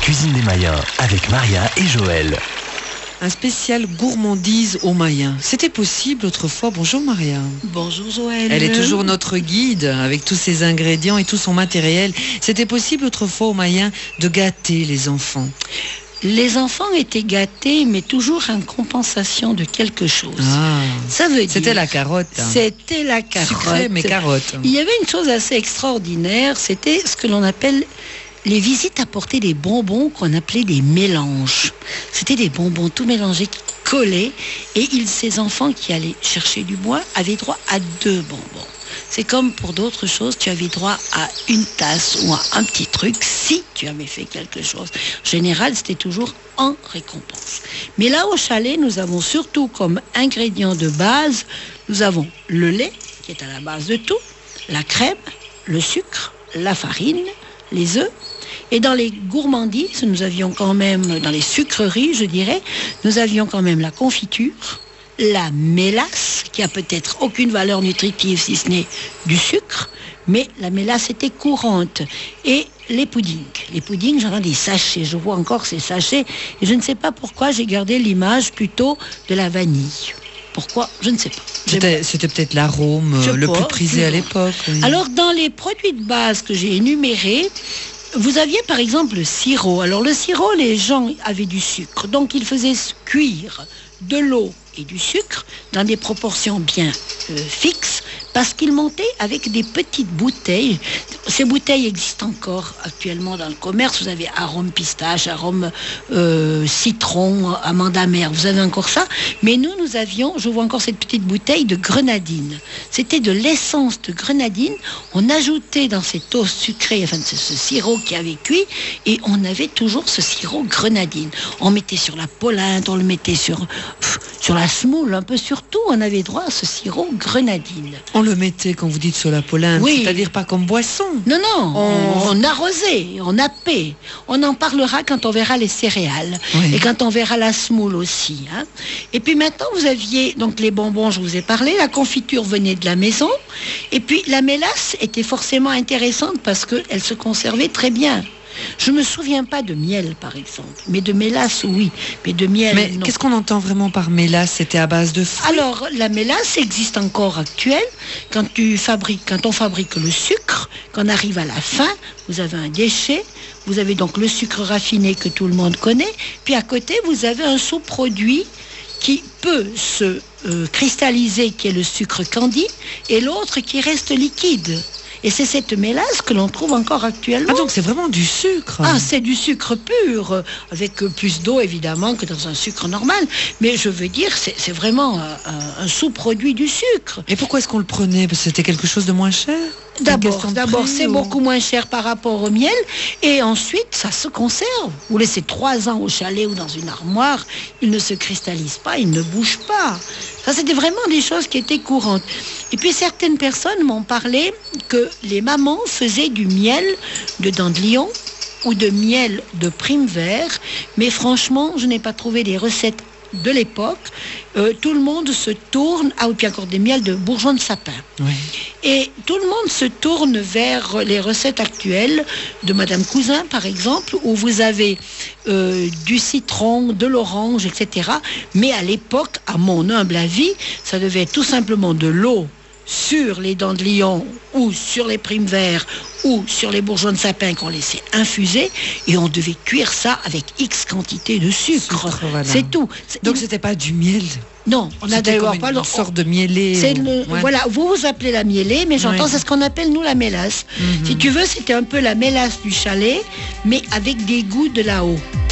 cuisine des Mayens avec Maria et Joël. Un spécial gourmandise aux Mayens. C'était possible autrefois. Bonjour Maria. Bonjour Joël. Elle est toujours notre guide avec tous ses ingrédients et tout son matériel. C'était possible autrefois aux Mayens de gâter les enfants. Les enfants étaient gâtés, mais toujours en compensation de quelque chose. Ah, ça veut dire... C'était la carotte. C'était la carotte. Sucré, mais carotte. Il y avait une chose assez extraordinaire, c'était ce que l'on appelle les visites apportaient des bonbons qu'on appelait des mélanges. C'était des bonbons tout mélangés qui collaient, et ces enfants qui allaient chercher du bois avaient droit à 2 bonbons. C'est comme pour d'autres choses, tu avais droit à une tasse ou à un petit truc si tu avais fait quelque chose. En général, c'était toujours en récompense. Mais là, au chalet, nous avons surtout comme ingrédient de base, nous avons le lait, qui est à la base de tout, la crème, le sucre, la farine, les œufs. Et dans les gourmandises, nous avions quand même, dans les sucreries, je dirais, nous avions quand même la confiture, la mélasse, qui a peut-être aucune valeur nutritive si ce n'est du sucre, mais la mélasse était courante. Et les puddings. Les puddings, j'en ai des sachets, je vois encore ces sachets, et je ne sais pas pourquoi j'ai gardé l'image plutôt de la vanille. Pourquoi? Je ne sais pas. C'était peut-être l'arôme le plus prisé à l'époque. Oui. Alors, dans les produits de base que j'ai énumérés, vous aviez par exemple le sirop. Alors le sirop, les gens avaient du sucre. Donc ils faisaient cuire de l'eau et du sucre dans des proportions bien fixes, parce qu'ils montaient avec des petites bouteilles. Ces bouteilles existent encore actuellement dans le commerce. Vous avez arôme pistache, arôme citron, amande amère. Vous avez encore ça. Mais nous avions, je vois encore cette petite bouteille de grenadine. C'était de l'essence de grenadine. On ajoutait dans cette eau sucrée, enfin ce sirop qui avait cuit, et on avait toujours ce sirop grenadine. On mettait sur la polenta, on le mettait sur la semoule, un peu sur tout, on avait droit à ce sirop grenadine. On le mettait, quand vous dites sur la polenta, oui. C'est-à-dire pas comme boisson. Non, on arrosait, on nappait. On en parlera quand on verra les céréales. Oui. Et quand on verra la semoule aussi. Hein. Et puis maintenant, vous aviez donc les bonbons, je vous ai parlé, la confiture venait de la maison. Et puis la mélasse était forcément intéressante parce qu'elle se conservait très bien. Je ne me souviens pas de miel, par exemple. Mais de mélasse, oui. Mais de miel, mais non. Qu'est-ce qu'on entend vraiment par mélasse? C'était à base de fruits? Alors, la mélasse existe encore actuelle. Quand on fabrique le sucre, quand on arrive à la fin, vous avez un déchet. Vous avez donc le sucre raffiné que tout le monde connaît. Puis à côté, vous avez un sous-produit qui peut se cristalliser, qui est le sucre candi, et l'autre qui reste liquide. Et c'est cette mélasse que l'on trouve encore actuellement. Ah, donc c'est vraiment du sucre. Ah, c'est du sucre pur, avec plus d'eau évidemment que dans un sucre normal. Mais je veux dire, c'est vraiment un sous-produit du sucre. Et pourquoi est-ce qu'on le prenait? Parce que c'était quelque chose de moins cher? D'abord, c'est beaucoup moins cher par rapport au miel. Et ensuite, ça se conserve. Vous laissez 3 ans au chalet ou dans une armoire, il ne se cristallise pas, il ne bouge pas. Ça, c'était vraiment des choses qui étaient courantes. Et puis, certaines personnes m'ont parlé que les mamans faisaient du miel de dents de lion ou de miel de prime vert. Mais franchement, je n'ai pas trouvé des recettes de l'époque. Tout le monde se tourne, et puis encore des miels de bourgeon de sapin. Oui. Et tout le monde se tourne vers les recettes actuelles de Madame Cousin, par exemple, où vous avez du citron, de l'orange, etc. Mais à l'époque, à mon humble avis, ça devait être tout simplement de l'eau sur les dents de lion ou sur les primes verts ou sur les bourgeons de sapin qu'on laissait infuser, et on devait cuire ça avec X quantité de sucre. Voilà. C'est tout. Donc c'était pas du miel? Non, on a d'ailleurs pas une sorte de mielée. Ouais. Voilà, vous appelez la mielée, mais j'entends, c'est ce qu'on appelle nous la mélasse. Si tu veux, c'était un peu la mélasse du chalet, mais avec des goûts de là-haut.